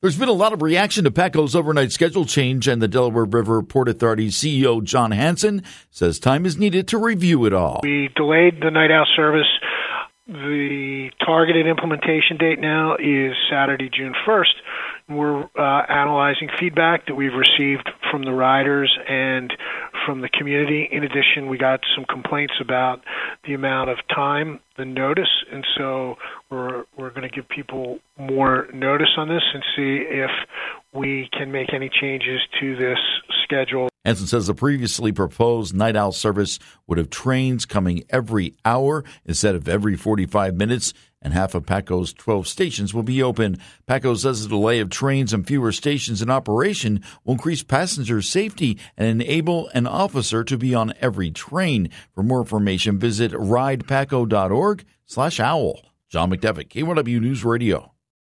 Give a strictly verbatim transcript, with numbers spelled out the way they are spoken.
There's been a lot of reaction to PACO's overnight schedule change, and the Delaware River Port Authority C E O John Hanson says time is needed to review it all. We delayed the night out service. The targeted implementation date now is Saturday, June first. We're uh, analyzing feedback that we've received from the riders and from the community. In addition, we got some complaints about the amount of time, the notice, and so we're we're going to give people more notice on this and see if we can make any changes to this schedule. Hanson says the previously proposed night owl service would have trains coming every hour instead of every forty-five minutes, and half of PACO's twelve stations will be open. PACO says the delay of trains and fewer stations in operation will increase passenger safety and enable an officer to be on every train. For more information, visit ridepaco dot org slash owl. John McDevitt, K one W News Radio.